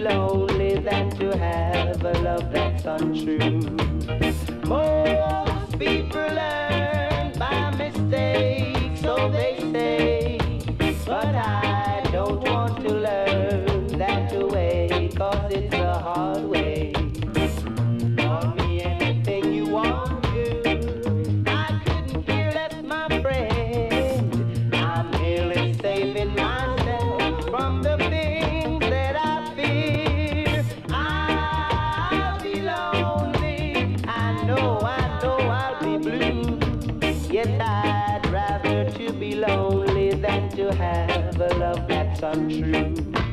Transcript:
lonely than to have a love that's untrue. Most people learn by mistake, so they say, but I don't want to learn that way, 'cause it's a hard way. Call me anything you want to, I couldn't care less, my friend. I'm merely saving myself from the things that I fear. I'll be lonely, I know I'll be blue. Yet I'd rather to be lonely than to have a love that's untrue.